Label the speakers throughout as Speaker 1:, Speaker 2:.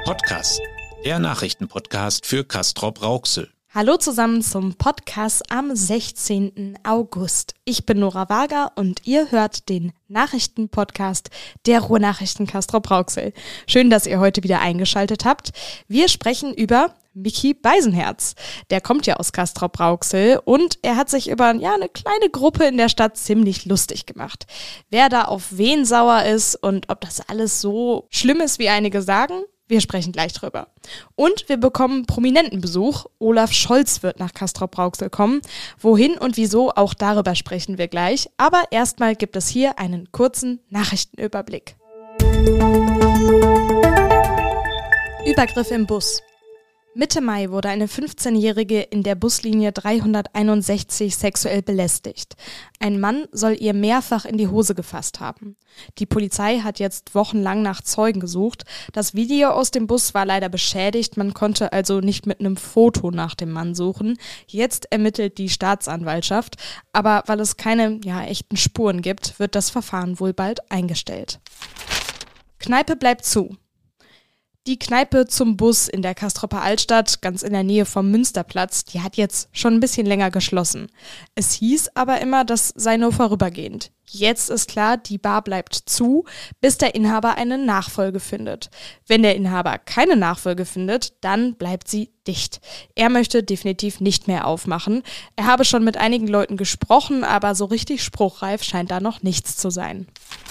Speaker 1: Podcast, der Nachrichtenpodcast für Castrop-Rauxel.
Speaker 2: Hallo zusammen zum Podcast am 16. August. Ich bin Nora Wager und ihr hört den Nachrichtenpodcast der Ruhrnachrichten Castrop-Rauxel. Schön, dass ihr heute wieder eingeschaltet habt. Wir sprechen über Micky Beisenherz. Der kommt ja aus Castrop-Rauxel und er hat sich über eine kleine Gruppe in der Stadt ziemlich lustig gemacht. Wer da auf wen sauer ist und ob das alles so schlimm ist, wie einige sagen, wir sprechen gleich drüber. Und wir bekommen prominenten Besuch. Olaf Scholz wird nach Castrop-Rauxel kommen. Wohin und wieso, auch darüber sprechen wir gleich. Aber erstmal gibt es hier einen kurzen Nachrichtenüberblick. Übergriff im Bus. Mitte Mai wurde eine 15-Jährige in der Buslinie 361 sexuell belästigt. Ein Mann soll ihr mehrfach in die Hose gefasst haben. Die Polizei hat jetzt wochenlang nach Zeugen gesucht. Das Video aus dem Bus war leider beschädigt, man konnte also nicht mit einem Foto nach dem Mann suchen. Jetzt ermittelt die Staatsanwaltschaft, aber weil es keine echten Spuren gibt, wird das Verfahren wohl bald eingestellt. Kneipe bleibt zu. Die Kneipe zum Bus in der Castroper Altstadt, ganz in der Nähe vom Münsterplatz, die hat jetzt schon ein bisschen länger geschlossen. Es hieß aber immer, das sei nur vorübergehend. Jetzt ist klar, die Bar bleibt zu, bis der Inhaber eine Nachfolge findet. Wenn der Inhaber keine Nachfolge findet, dann bleibt sie dicht. Er möchte definitiv nicht mehr aufmachen. Er habe schon mit einigen Leuten gesprochen, aber so richtig spruchreif scheint da noch nichts zu sein.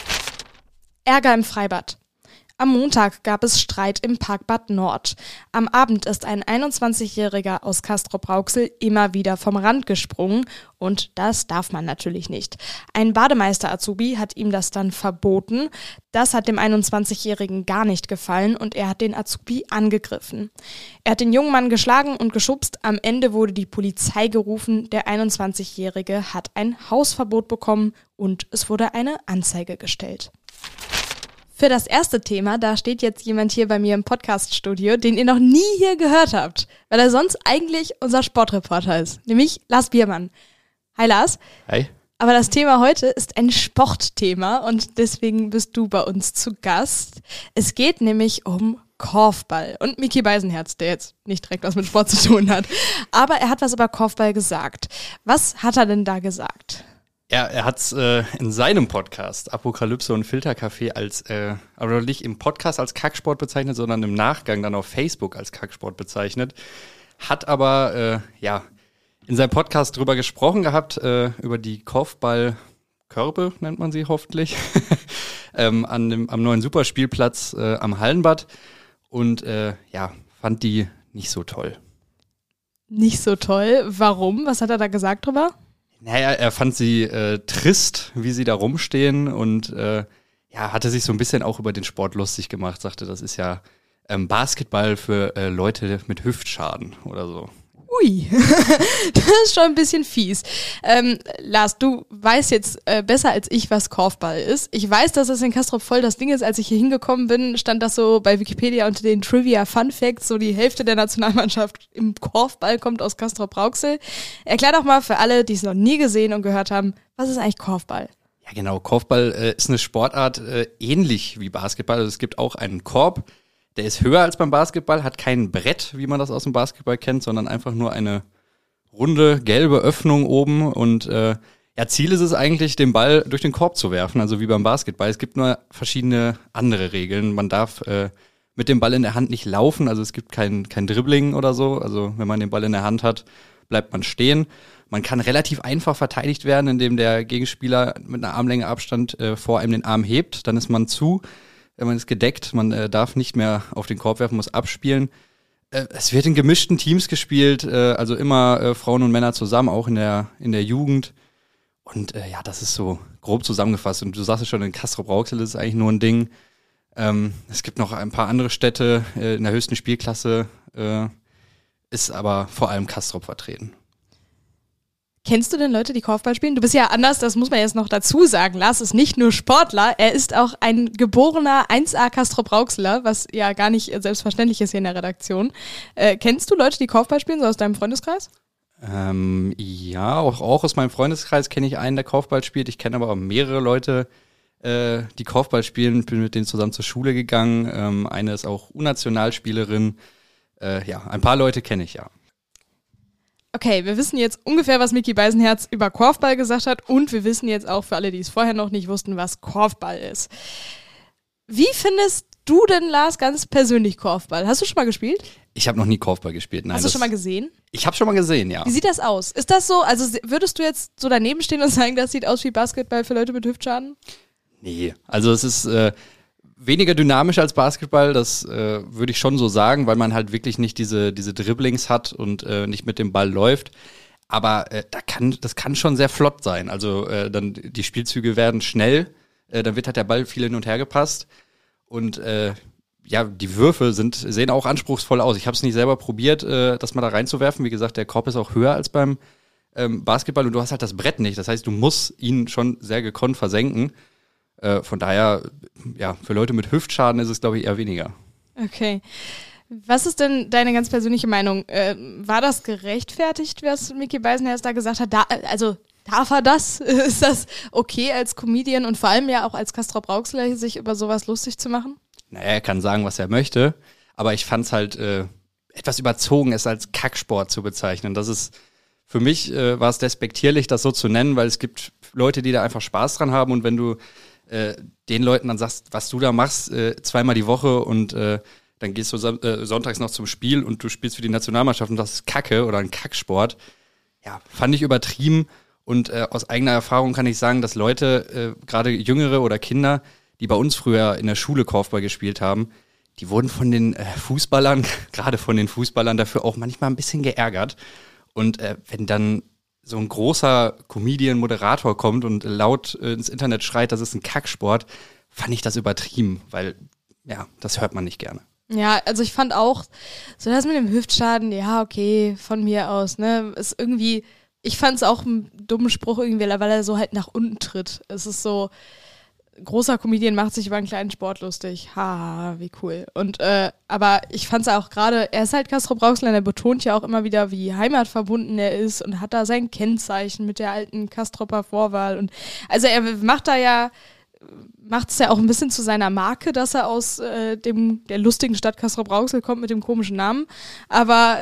Speaker 2: Ärger im Freibad. Am Montag gab es Streit im Parkbad Nord. Am Abend ist ein 21-Jähriger aus Castrop-Rauxel immer wieder vom Rand gesprungen und das darf man natürlich nicht. Ein Bademeister-Azubi hat ihm das dann verboten. Das hat dem 21-Jährigen gar nicht gefallen und er hat den Azubi angegriffen. Er hat den jungen Mann geschlagen und geschubst. Am Ende wurde die Polizei gerufen. Der 21-Jährige hat ein Hausverbot bekommen und es wurde eine Anzeige gestellt. Für das erste Thema, da steht jetzt jemand hier bei mir im Podcast-Studio, den ihr noch nie hier gehört habt, weil er sonst eigentlich unser Sportreporter ist, nämlich Lars Biermann. Hi Lars.
Speaker 3: Hi.
Speaker 2: Aber das Thema heute ist ein Sportthema und deswegen bist du bei uns zu Gast. Es geht nämlich um Korfball und Micky Beisenherz, der jetzt nicht direkt was mit Sport zu tun hat. Aber er hat was über Korfball gesagt. Was hat er denn da gesagt?
Speaker 3: Ja, er hat es in seinem Podcast Apokalypse und Filterkaffee aber nicht im Podcast als Kacksport bezeichnet, sondern im Nachgang dann auf Facebook als Kacksport bezeichnet. Hat aber in seinem Podcast drüber gesprochen gehabt, über die Korfballkörbe, nennt man sie hoffentlich, am neuen Superspielplatz am Hallenbad und fand die nicht so toll.
Speaker 2: Nicht so toll? Warum? Was hat er da gesagt drüber?
Speaker 3: Naja, er fand sie trist, wie sie da rumstehen und hatte sich so ein bisschen auch über den Sport lustig gemacht, sagte, das ist ja Basketball für Leute mit Hüftschaden oder so.
Speaker 2: Ui, das ist schon ein bisschen fies. Lars, du weißt jetzt besser als ich, was Korfball ist. Ich weiß, dass es in Castrop voll das Ding ist. Als ich hier hingekommen bin, stand das so bei Wikipedia unter den Trivia Fun Facts, so die Hälfte der Nationalmannschaft im Korfball kommt aus Castrop-Rauxel. Erklär doch mal für alle, die es noch nie gesehen und gehört haben, was ist eigentlich Korfball?
Speaker 3: Ja genau, Korfball ist eine Sportart ähnlich wie Basketball. Also es gibt auch einen Korb. Der ist höher als beim Basketball, hat kein Brett, wie man das aus dem Basketball kennt, sondern einfach nur eine runde, gelbe Öffnung oben. Und Ziel ist es eigentlich, den Ball durch den Korb zu werfen, also wie beim Basketball. Es gibt nur verschiedene andere Regeln. Man darf mit dem Ball in der Hand nicht laufen, also es gibt kein Dribbling oder so. Also wenn man den Ball in der Hand hat, bleibt man stehen. Man kann relativ einfach verteidigt werden, indem der Gegenspieler mit einer Armlänge Abstand vor einem den Arm hebt. Dann ist man zu. Man ist gedeckt, man darf nicht mehr auf den Korb werfen, muss abspielen. Es wird in gemischten Teams gespielt, also immer Frauen und Männer zusammen, auch in der Jugend. Und das ist so grob zusammengefasst. Und du sagst es schon, in Castrop-Rauxel ist es eigentlich nur ein Ding. Es gibt noch ein paar andere Städte in der höchsten Spielklasse, ist aber vor allem Castrop vertreten.
Speaker 2: Kennst du denn Leute, die Korfball spielen? Du bist ja anders, das muss man jetzt noch dazu sagen. Lars ist nicht nur Sportler, er ist auch ein geborener 1A Castrop-Rauxeler, was ja gar nicht selbstverständlich ist hier in der Redaktion. Kennst du Leute, die Korfball spielen, so aus deinem Freundeskreis?
Speaker 3: Ja, auch aus meinem Freundeskreis kenne ich einen, der Korfball spielt. Ich kenne aber auch mehrere Leute, die Korfball spielen, bin mit denen zusammen zur Schule gegangen. Eine ist auch U-Nationalspielerin. Ein paar Leute kenne ich, ja.
Speaker 2: Okay, wir wissen jetzt ungefähr, was Micky Beisenherz über Korfball gesagt hat und wir wissen jetzt auch für alle, die es vorher noch nicht wussten, was Korfball ist. Wie findest du denn, Lars, ganz persönlich Korfball? Hast du schon mal gespielt?
Speaker 3: Ich habe noch nie Korfball gespielt. Nein,
Speaker 2: Hast du schon mal gesehen?
Speaker 3: Ich habe schon mal gesehen, ja.
Speaker 2: Wie sieht das aus? Ist das so, also würdest du jetzt so daneben stehen und sagen, das sieht aus wie Basketball für Leute mit Hüftschaden?
Speaker 3: Nee, also es ist weniger dynamisch als Basketball, das würde ich schon so sagen, weil man halt wirklich nicht diese Dribblings hat und nicht mit dem Ball läuft. Aber das kann schon sehr flott sein. Also dann die Spielzüge werden schnell, dann wird halt der Ball viel hin und her gepasst. Und die Würfe sehen auch anspruchsvoll aus. Ich habe es nicht selber probiert, das mal da reinzuwerfen. Wie gesagt, der Korb ist auch höher als beim Basketball und du hast halt das Brett nicht. Das heißt, du musst ihn schon sehr gekonnt versenken. Von daher, ja, für Leute mit Hüftschaden ist es, glaube ich, eher weniger.
Speaker 2: Okay. Was ist denn deine ganz persönliche Meinung? War das gerechtfertigt, was Micky Beisenherz da gesagt hat? Darf er das? Ist das okay als Comedian und vor allem ja auch als Castrop Rauxel, sich über sowas lustig zu machen?
Speaker 3: Naja, er kann sagen, was er möchte, aber ich fand es halt etwas überzogen, es als Kacksport zu bezeichnen. Das ist, für mich war es despektierlich, das so zu nennen, weil es gibt Leute, die da einfach Spaß dran haben und wenn du den Leuten dann sagst, was du da machst, zweimal die Woche und dann gehst du sonntags noch zum Spiel und du spielst für die Nationalmannschaft und das ist Kacke oder ein Kacksport, ja, fand ich übertrieben und aus eigener Erfahrung kann ich sagen, dass Leute, gerade Jüngere oder Kinder, die bei uns früher in der Schule Korfball gespielt haben, die wurden von den Fußballern, gerade von den Fußballern, dafür auch manchmal ein bisschen geärgert und wenn dann so ein großer Comedian-Moderator kommt und laut ins Internet schreit, das ist ein Kacksport, fand ich das übertrieben, weil, ja, das hört man nicht gerne.
Speaker 2: Ja, also ich fand auch, so das mit dem Hüftschaden, ja, okay, von mir aus, ne, ist irgendwie, ich fand es auch einen dummen Spruch irgendwie, weil er so halt nach unten tritt. Es ist so, großer Comedian macht sich über einen kleinen Sport lustig. Haha, wie cool. Und aber ich fand es auch gerade, er ist halt Castrop Rauxel, er betont ja auch immer wieder, wie heimatverbunden er ist und hat da sein Kennzeichen mit der alten Castropper Vorwahl. Und also er macht es ja auch ein bisschen zu seiner Marke, dass er aus der lustigen Stadt Castrop Rauxel kommt mit dem komischen Namen. Aber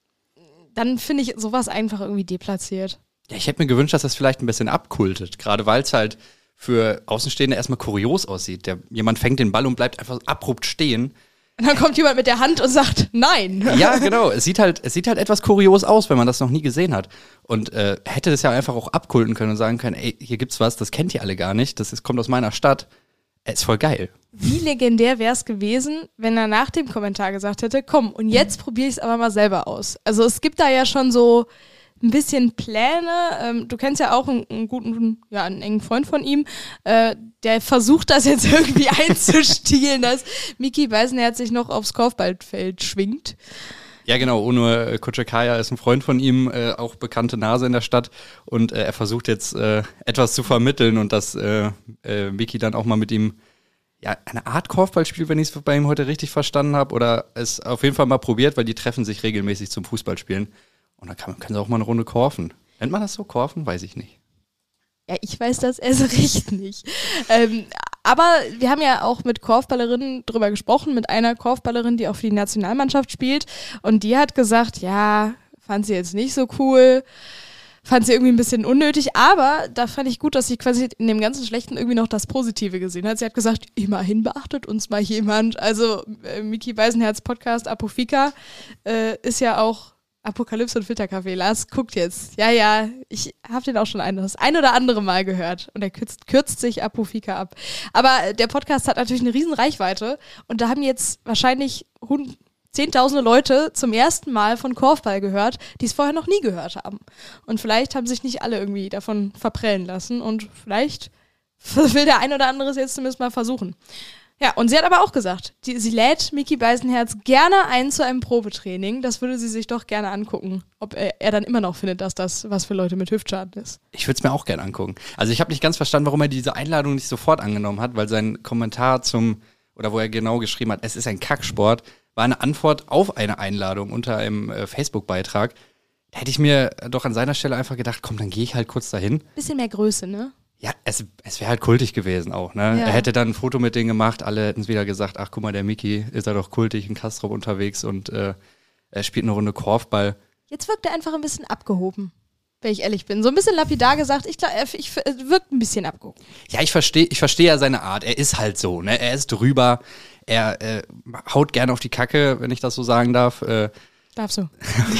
Speaker 2: dann finde ich sowas einfach irgendwie deplatziert.
Speaker 3: Ja, ich hätte mir gewünscht, dass das vielleicht ein bisschen abkultet, gerade weil es halt für Außenstehende erstmal kurios aussieht. Jemand fängt den Ball und bleibt einfach abrupt stehen.
Speaker 2: Und dann kommt jemand mit der Hand und sagt, nein.
Speaker 3: Ja, genau. Es sieht halt etwas kurios aus, wenn man das noch nie gesehen hat. Und hätte das ja einfach auch abkulten können und sagen können, ey, hier gibt's was, das kennt ihr alle gar nicht, kommt aus meiner Stadt. Ist voll geil.
Speaker 2: Wie legendär wäre es gewesen, wenn er nach dem Kommentar gesagt hätte, komm, und jetzt probiere ich es aber mal selber aus. Also es gibt da ja schon so ein bisschen Pläne. Du kennst ja auch einen guten, ja, einen engen Freund von ihm, der versucht das jetzt irgendwie einzustielen, dass Micky Beisenherz sich noch aufs Korfballfeld schwingt.
Speaker 3: Ja, genau. Ono Kocekaya ist ein Freund von ihm, auch bekannte Nase in der Stadt. Und er versucht jetzt etwas zu vermitteln und dass Micky dann auch mal mit ihm ja eine Art Korfball spielt, wenn ich es bei ihm heute richtig verstanden habe. Oder es auf jeden Fall mal probiert, weil die treffen sich regelmäßig zum Fußballspielen. Und dann können sie auch mal eine Runde korfen. Nennt man das so, korfen? Weiß ich nicht.
Speaker 2: Ja, ich weiß das erst recht nicht. Aber wir haben ja auch mit Korfballerinnen drüber gesprochen, mit einer Korfballerin, die auch für die Nationalmannschaft spielt. Und die hat gesagt, ja, fand sie jetzt nicht so cool, fand sie irgendwie ein bisschen unnötig. Aber da fand ich gut, dass sie quasi in dem ganzen Schlechten irgendwie noch das Positive gesehen hat. Sie hat gesagt, immerhin beachtet uns mal jemand. Also Micky Beisenherz Podcast Apofika ist ja auch Apokalypse und Filterkaffee. Lars guckt jetzt. Ja, ich habe den auch schon das ein oder andere Mal gehört. Und er kürzt sich Apofika ab. Aber der Podcast hat natürlich eine riesen Reichweite. Und da haben jetzt wahrscheinlich Zehntausende Leute zum ersten Mal von Korfball gehört, die es vorher noch nie gehört haben. Und vielleicht haben sich nicht alle irgendwie davon verprellen lassen. Und vielleicht will der ein oder andere es jetzt zumindest mal versuchen. Ja, und sie hat aber auch gesagt, sie lädt Micky Beisenherz gerne ein zu einem Probetraining. Das würde sie sich doch gerne angucken, ob er dann immer noch findet, dass das was für Leute mit Hüftschaden ist.
Speaker 3: Ich würde es mir auch gerne angucken. Also ich habe nicht ganz verstanden, warum er diese Einladung nicht sofort angenommen hat, weil sein Kommentar wo er genau geschrieben hat, es ist ein Kacksport, war eine Antwort auf eine Einladung unter einem Facebook-Beitrag. Da hätte ich mir doch an seiner Stelle einfach gedacht, komm, dann gehe ich halt kurz dahin.
Speaker 2: Bisschen mehr Größe, ne?
Speaker 3: Ja, es wäre halt kultig gewesen auch, ne?
Speaker 2: Ja.
Speaker 3: Er hätte dann ein Foto mit denen gemacht, alle hätten wieder gesagt, ach guck mal, der Micky ist ja doch kultig in Castrop unterwegs und er spielt eine Runde Korfball.
Speaker 2: Jetzt wirkt er einfach ein bisschen abgehoben, wenn ich ehrlich bin. So ein bisschen lapidar gesagt, ich glaube, wirkt ein bisschen abgehoben.
Speaker 3: Ja, ich verstehe ja seine Art, er ist halt so, ne? Er ist drüber, er haut gerne auf die Kacke, wenn ich das so sagen darf.
Speaker 2: Darfst du.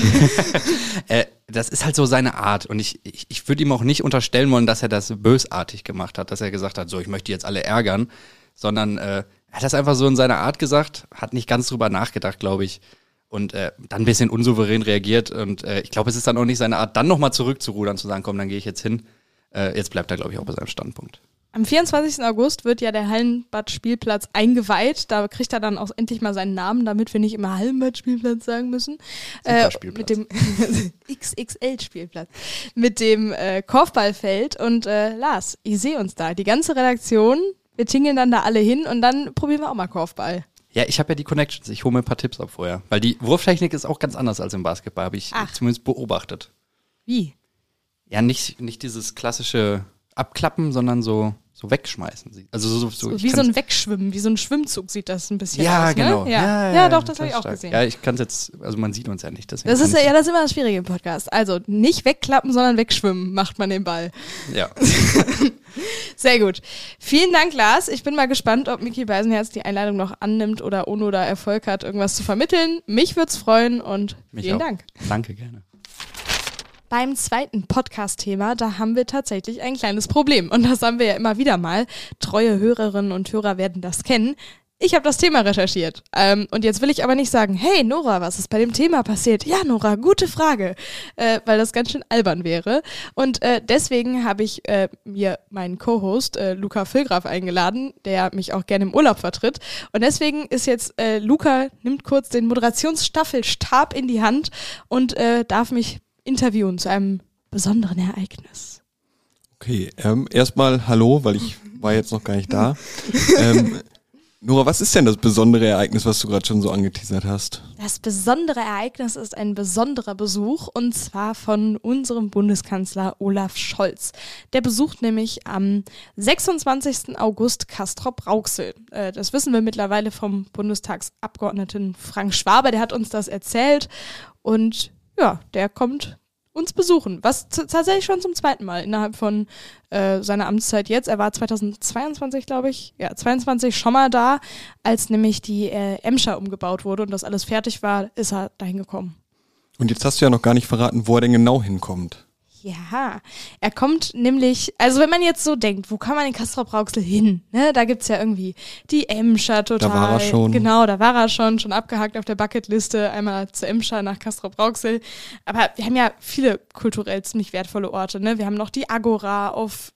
Speaker 3: Das ist halt so seine Art und ich würde ihm auch nicht unterstellen wollen, dass er das bösartig gemacht hat, dass er gesagt hat, so, ich möchte jetzt alle ärgern, sondern er hat das einfach so in seiner Art gesagt, hat nicht ganz drüber nachgedacht, glaube ich, und dann ein bisschen unsouverän reagiert und ich glaube, es ist dann auch nicht seine Art, dann nochmal zurückzurudern, zu sagen, komm, dann gehe ich jetzt hin. Jetzt bleibt er, glaube ich, auch bei seinem Standpunkt.
Speaker 2: Am 24. August wird ja der Hallenbad-Spielplatz eingeweiht. Da kriegt er dann auch endlich mal seinen Namen, damit wir nicht immer Hallenbad-Spielplatz sagen müssen. Mit dem XXL-Spielplatz. Mit dem Korfballfeld. Und Lars, ich sehe uns da. Die ganze Redaktion, wir tingeln dann da alle hin und dann probieren wir auch mal Korfball.
Speaker 3: Ja, ich habe ja die Connections. Ich hole mir ein paar Tipps ab vorher. Weil die Wurftechnik ist auch ganz anders als im Basketball, habe ich zumindest beobachtet.
Speaker 2: Wie?
Speaker 3: Ja, nicht dieses klassische Abklappen, sondern so wegschmeißen. Also so
Speaker 2: wie so ein Wegschwimmen, wie so ein Schwimmzug sieht das ein bisschen aus.
Speaker 3: Genau.
Speaker 2: Ne? Ja, doch, das habe ich auch gesehen.
Speaker 3: Ja, ich kann es jetzt, also man sieht uns ja nicht.
Speaker 2: Das ist immer das Schwierige im Podcast. Also nicht wegklappen, sondern wegschwimmen macht man den Ball.
Speaker 3: Ja.
Speaker 2: Sehr gut. Vielen Dank, Lars. Ich bin mal gespannt, ob Micky Beisenherz die Einladung noch annimmt oder ohne da Erfolg hat, irgendwas zu vermitteln. Mich würde es freuen und vielen Dank.
Speaker 3: Danke, gerne.
Speaker 2: Beim zweiten Podcast-Thema, da haben wir tatsächlich ein kleines Problem. Und das haben wir ja immer wieder mal. Treue Hörerinnen und Hörer werden das kennen. Ich habe das Thema recherchiert. Und jetzt will ich aber nicht sagen, hey Nora, was ist bei dem Thema passiert? Ja, Nora, gute Frage. Weil das ganz schön albern wäre. Und deswegen habe ich mir meinen Co-Host Luca Villgraf eingeladen, der mich auch gerne im Urlaub vertritt. Und deswegen ist jetzt Luca, nimmt kurz den Moderationsstaffelstab in die Hand und darf mich interviewen zu einem besonderen Ereignis.
Speaker 4: Okay, erstmal hallo, weil ich war jetzt noch gar nicht da. Nora, was ist denn das besondere Ereignis, was du gerade schon so angeteasert hast?
Speaker 2: Das besondere Ereignis ist ein besonderer Besuch und zwar von unserem Bundeskanzler Olaf Scholz. Der besucht nämlich am 26. August Castrop-Rauxel. Das wissen wir mittlerweile vom Bundestagsabgeordneten Frank Schwabe, der hat uns das erzählt und ja, der kommt uns besuchen, was tatsächlich schon zum zweiten Mal innerhalb von seiner Amtszeit jetzt. Er war 2022, glaube ich, 22 schon mal da, als nämlich die Emscher umgebaut wurde und das alles fertig war, ist er dahin gekommen.
Speaker 4: Und jetzt hast du ja noch gar nicht verraten, wo er denn genau hinkommt.
Speaker 2: Ja, er kommt nämlich, also wenn man jetzt so denkt, wo kann man in Castrop-Rauxel hin? Ne, da gibt's ja irgendwie die Emscher total.
Speaker 4: Da war er schon.
Speaker 2: Genau, da war er schon abgehakt auf der Bucketliste, einmal zur Emscher nach Castrop-Rauxel. Aber wir haben ja viele kulturell ziemlich wertvolle Orte, ne? Wir haben noch die Agora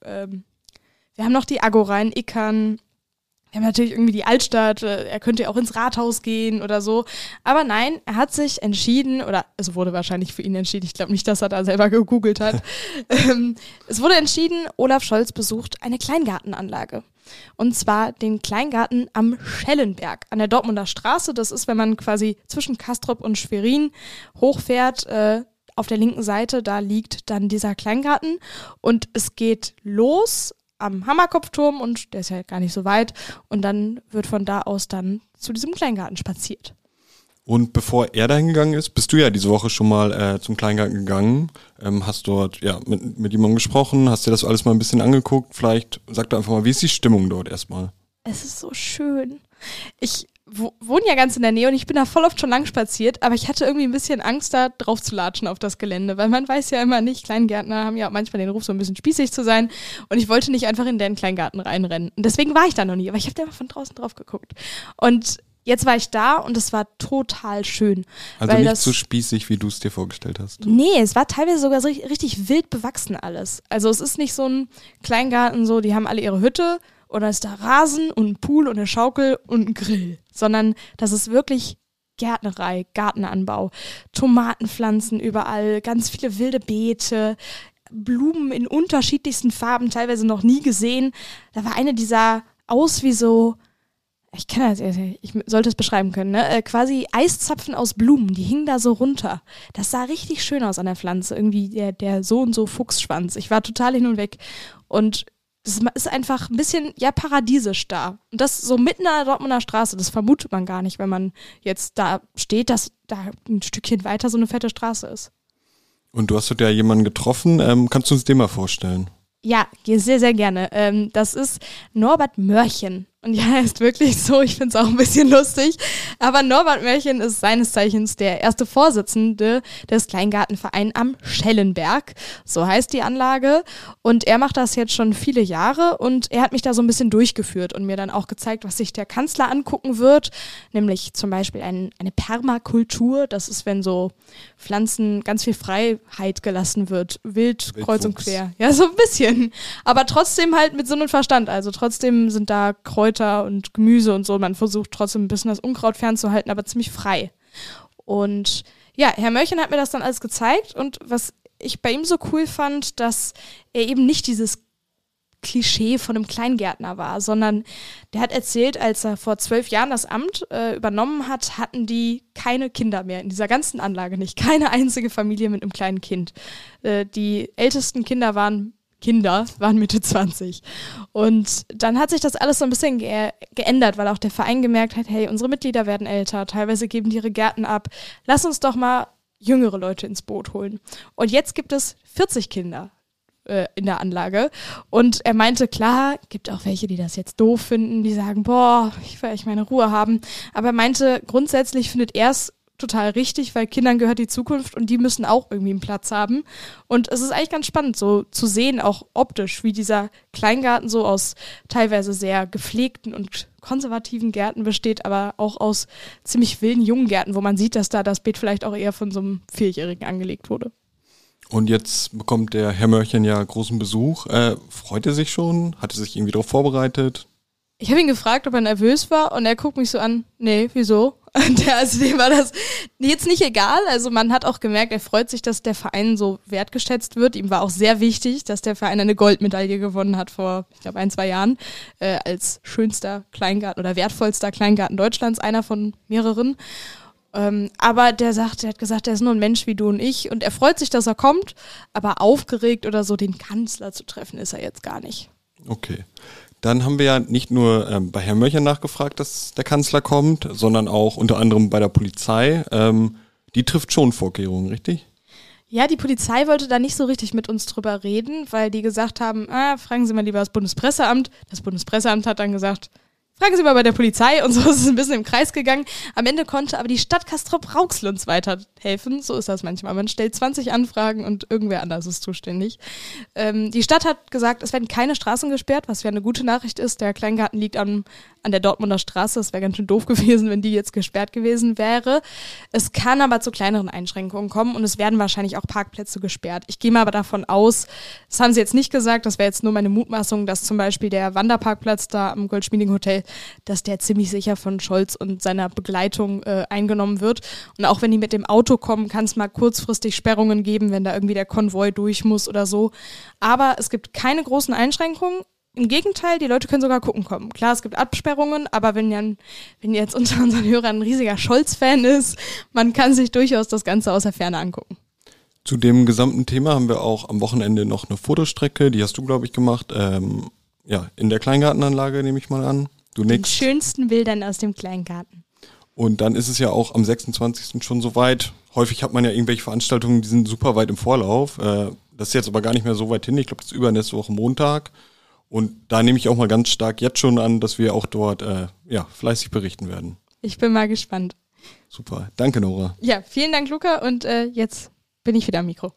Speaker 2: in Ickern. Wir haben natürlich irgendwie die Altstadt, er könnte ja auch ins Rathaus gehen oder so. Aber nein, er hat sich entschieden, oder es wurde wahrscheinlich für ihn entschieden, ich glaube nicht, dass er da selber gegoogelt hat. Es wurde entschieden, Olaf Scholz besucht eine Kleingartenanlage. Und zwar den Kleingarten am Schellenberg an der Dortmunder Straße. Das ist, wenn man quasi zwischen Castrop und Schwerin hochfährt, auf der linken Seite, da liegt dann dieser Kleingarten. Und es geht los am Hammerkopfturm und der ist ja gar nicht so weit und dann wird von da aus dann zu diesem Kleingarten spaziert.
Speaker 4: Und bevor er dahin gegangen ist, bist du ja diese Woche schon mal zum Kleingarten gegangen, hast dort mit jemandem gesprochen, hast dir das alles mal ein bisschen angeguckt, vielleicht sag doch einfach mal, wie ist die Stimmung dort erstmal?
Speaker 2: Es ist so schön. Ich wohne ja ganz in der Nähe und ich bin da voll oft schon lang spaziert, aber ich hatte irgendwie ein bisschen Angst, da drauf zu latschen auf das Gelände, weil man weiß ja immer nicht, Kleingärtner haben ja manchmal den Ruf, so ein bisschen spießig zu sein und ich wollte nicht einfach in den Kleingarten reinrennen. Und deswegen war ich da noch nie, aber ich habe da immer von draußen drauf geguckt. Und jetzt war ich da und es war total schön.
Speaker 4: Also
Speaker 2: weil
Speaker 4: nicht so spießig, wie du es dir vorgestellt hast.
Speaker 2: Nee, es war teilweise sogar so richtig wild bewachsen alles. Also es ist nicht so ein Kleingarten, so die haben alle ihre Hütte oder ist da Rasen und ein Pool und eine Schaukel und ein Grill, sondern das ist wirklich Gärtnerei, Gartenanbau, Tomatenpflanzen überall, ganz viele wilde Beete, Blumen in unterschiedlichsten Farben, teilweise noch nie gesehen. Da war eine, die sah aus wie so, ich sollte es beschreiben können, ne? Quasi Eiszapfen aus Blumen, die hingen da so runter. Das sah richtig schön aus an der Pflanze, irgendwie der so und so Fuchsschwanz. Ich war total hin und weg und Das ist einfach ein bisschen, ja, paradiesisch da. Und das so mitten an der Dortmunder Straße, das vermutet man gar nicht, wenn man jetzt da steht, dass da ein Stückchen weiter so eine fette Straße ist.
Speaker 4: Und du hast dort ja jemanden getroffen. Kannst du uns den mal vorstellen?
Speaker 2: Ja, sehr, sehr gerne. Das ist Norbert Mörchen. Und ja, er ist wirklich so, ich finde es auch ein bisschen lustig. Aber Norbert Mörchen ist seines Zeichens der erste Vorsitzende des Kleingartenvereins am Schellenberg. So heißt die Anlage. Und er macht das jetzt schon viele Jahre und er hat mich da so ein bisschen durchgeführt und mir dann auch gezeigt, was sich der Kanzler angucken wird. Nämlich zum Beispiel eine Permakultur. Das ist, wenn so Pflanzen ganz viel Freiheit gelassen wird. Wild, kreuz und quer. Ja, so ein bisschen. Aber trotzdem halt mit Sinn und Verstand. Also trotzdem sind da Kräuter und Gemüse und so. Man versucht trotzdem ein bisschen das Unkraut fernzuhalten, aber ziemlich frei. Und ja, Herr Mörchen hat mir das dann alles gezeigt und was ich bei ihm so cool fand, dass er eben nicht dieses Klischee von einem Kleingärtner war, sondern der hat erzählt, als er vor 12 Jahren das Amt übernommen hat, hatten die keine Kinder mehr in dieser ganzen Anlage nicht. Keine einzige Familie mit einem kleinen Kind. Die ältesten Kinder waren Mitte 20. Und dann hat sich das alles so ein bisschen geändert, weil auch der Verein gemerkt hat, hey, unsere Mitglieder werden älter, teilweise geben die ihre Gärten ab. Lass uns doch mal jüngere Leute ins Boot holen. Und jetzt gibt es 40 Kinder in der Anlage. Und er meinte, klar, gibt auch welche, die das jetzt doof finden, die sagen, boah, ich will echt meine Ruhe haben. Aber er meinte, grundsätzlich findet er es total richtig, weil Kindern gehört die Zukunft und die müssen auch irgendwie einen Platz haben. Und es ist eigentlich ganz spannend, so zu sehen, auch optisch, wie dieser Kleingarten so aus teilweise sehr gepflegten und konservativen Gärten besteht, aber auch aus ziemlich wilden jungen Gärten, wo man sieht, dass da das Beet vielleicht auch eher von so einem 4-Jährigen angelegt wurde.
Speaker 4: Und jetzt bekommt der Herr Mörchen ja großen Besuch. Freut er sich schon? Hat er sich irgendwie darauf vorbereitet?
Speaker 2: Ich habe ihn gefragt, ob er nervös war und er guckt mich so an, nee, wieso? Dem war das jetzt nicht egal. Also man hat auch gemerkt, er freut sich, dass der Verein so wertgeschätzt wird. Ihm war auch sehr wichtig, dass der Verein eine Goldmedaille gewonnen hat vor, ich glaube, 1-2 Jahren als schönster Kleingarten oder wertvollster Kleingarten Deutschlands, einer von mehreren. Aber er hat gesagt, er ist nur ein Mensch wie du und ich und er freut sich, dass er kommt, aber aufgeregt oder so, den Kanzler zu treffen, ist er jetzt gar nicht.
Speaker 4: Okay. Dann haben wir ja nicht nur bei Herrn Mörchen nachgefragt, dass der Kanzler kommt, sondern auch unter anderem bei der Polizei. Die trifft schon Vorkehrungen, richtig?
Speaker 2: Ja, die Polizei wollte da nicht so richtig mit uns drüber reden, weil die gesagt haben, fragen Sie mal lieber das Bundespresseamt. Das Bundespresseamt hat dann gesagt, fragen Sie mal bei der Polizei und so ist es ein bisschen im Kreis gegangen. Am Ende konnte aber die Stadt Castrop-Rauxel uns weiterhelfen. So ist das manchmal. Man stellt 20 Anfragen und irgendwer anders ist zuständig. Die Stadt hat gesagt, es werden keine Straßen gesperrt, was ja eine gute Nachricht ist. Der Kleingarten liegt an der Dortmunder Straße. Es wäre ganz schön doof gewesen, wenn die jetzt gesperrt gewesen wäre. Es kann aber zu kleineren Einschränkungen kommen und es werden wahrscheinlich auch Parkplätze gesperrt. Ich gehe mal aber davon aus, das haben sie jetzt nicht gesagt, das wäre jetzt nur meine Mutmaßung, dass zum Beispiel der Wanderparkplatz da am Goldschmieding Hotel, dass der ziemlich sicher von Scholz und seiner Begleitung eingenommen wird. Und auch wenn die mit dem Auto kommen, kann es mal kurzfristig Sperrungen geben, wenn da irgendwie der Konvoi durch muss oder so. Aber es gibt keine großen Einschränkungen. Im Gegenteil, die Leute können sogar gucken kommen. Klar, es gibt Absperrungen, aber wenn jetzt unter unseren Hörern ein riesiger Scholz-Fan ist, man kann sich durchaus das Ganze aus der Ferne angucken.
Speaker 4: Zu dem gesamten Thema haben wir auch am Wochenende noch eine Fotostrecke, die hast du, glaube ich, gemacht. In der Kleingartenanlage, nehme ich mal an. Du nix.
Speaker 2: Die schönsten Bildern aus dem Kleingarten.
Speaker 4: Und dann ist es ja auch am 26. schon soweit. Häufig hat man ja irgendwelche Veranstaltungen, die sind super weit im Vorlauf. Das ist jetzt aber gar nicht mehr so weit hin. Ich glaube, das ist übernächste Woche Montag. Und da nehme ich auch mal ganz stark jetzt schon an, dass wir auch dort fleißig berichten werden.
Speaker 2: Ich bin mal gespannt.
Speaker 4: Super. Danke, Nora.
Speaker 2: Ja, vielen Dank, Luca. Und jetzt bin ich wieder am Mikro.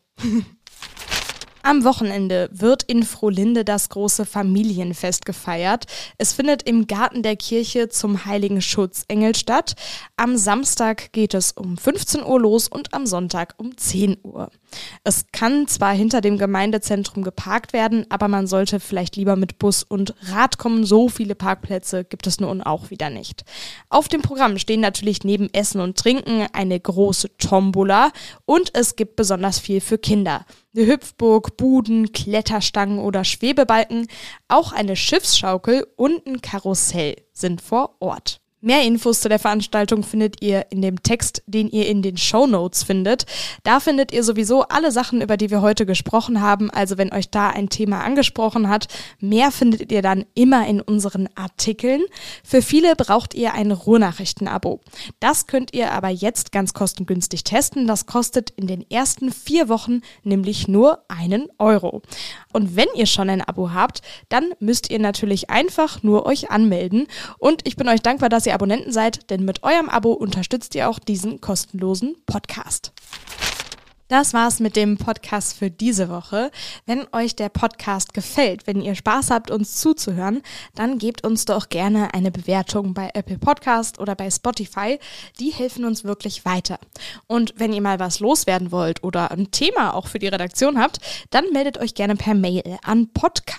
Speaker 2: Am Wochenende wird in Frohlinde das große Familienfest gefeiert. Es findet im Garten der Kirche zum Heiligen Schutzengel statt. Am Samstag geht es um 15 Uhr los und am Sonntag um 10 Uhr. Es kann zwar hinter dem Gemeindezentrum geparkt werden, aber man sollte vielleicht lieber mit Bus und Rad kommen. So viele Parkplätze gibt es nun auch wieder nicht. Auf dem Programm stehen natürlich neben Essen und Trinken eine große Tombola und es gibt besonders viel für Kinder. Eine Hüpfburg, Buden, Kletterstangen oder Schwebebalken, auch eine Schiffsschaukel und ein Karussell sind vor Ort. Mehr Infos zu der Veranstaltung findet ihr in dem Text, den ihr in den Shownotes findet. Da findet ihr sowieso alle Sachen, über die wir heute gesprochen haben. Also wenn euch da ein Thema angesprochen hat, mehr findet ihr dann immer in unseren Artikeln. Für viele braucht ihr ein Ruhrnachrichten-Abo. Das könnt ihr aber jetzt ganz kostengünstig testen. Das kostet in den ersten 4 Wochen nämlich nur 1 Euro. Und wenn ihr schon ein Abo habt, dann müsst ihr natürlich einfach nur euch anmelden. Und ich bin euch dankbar, dass ihr Abonnenten seid, denn mit eurem Abo unterstützt ihr auch diesen kostenlosen Podcast. Das war's mit dem Podcast für diese Woche. Wenn euch der Podcast gefällt, wenn ihr Spaß habt, uns zuzuhören, dann gebt uns doch gerne eine Bewertung bei Apple Podcast oder bei Spotify. Die helfen uns wirklich weiter. Und wenn ihr mal was loswerden wollt oder ein Thema auch für die Redaktion habt, dann meldet euch gerne per Mail an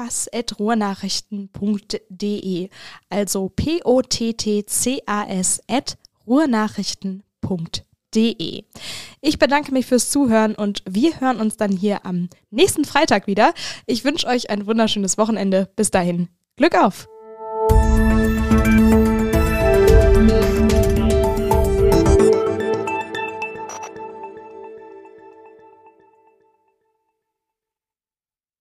Speaker 2: podcast@ruhrnachrichten.de. Also podcast@ruhrnachrichten.de. Ich bedanke mich fürs Zuhören und wir hören uns dann hier am nächsten Freitag wieder. Ich wünsche euch ein wunderschönes Wochenende. Bis dahin, Glück auf!